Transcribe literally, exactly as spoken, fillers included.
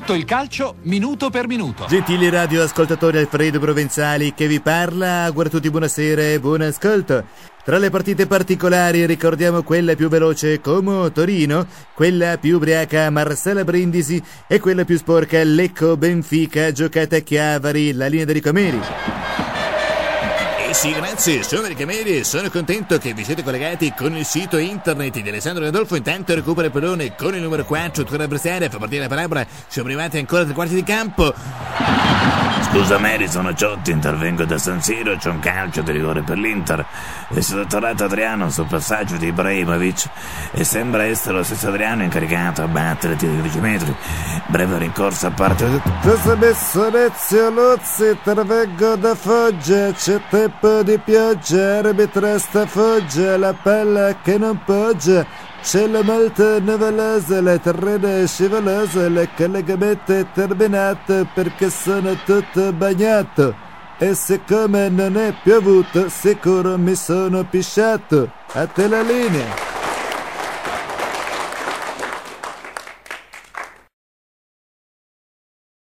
Tutto il calcio, minuto per minuto. Gentili radioascoltatori, Alfredo Provenzali che vi parla. Auguro a tutti buonasera e buon ascolto. Tra le partite particolari ricordiamo quella più veloce Como Torino, quella più ubriaca Marsala Brindisi e quella più sporca Lecco Benfica, giocata a Chiavari, la linea dei Ricameri. Sì, grazie, sono Enrico Meri e sono contento che vi siete collegati con il sito internet di Alessandro Adolfo. Intanto recupera il pallone con il numero quattro, torna a prestare, fa partire la palabra, siamo arrivati ancora tre quarti di campo. Scusa Meri, sono Ciotti, intervengo da San Siro, c'è un calcio di rigore per l'Inter. È stato tornato Adriano sul passaggio di Ibrahimovic e sembra essere lo stesso Adriano incaricato a battere tiri di dieci metri. Breve rincorsa a parte. Cosa messo Ezio Luzzi, intervengo da Foggia, c'è tempo di pioggia, arbitra sta Foggia, la palla che non poggia. Cielo molto nuvoloso, la terreno è scivoloso, il collegamento è terminato perché sono tutto bagnato. E siccome non è piovuto, sicuro mi sono pisciato. A te la linea.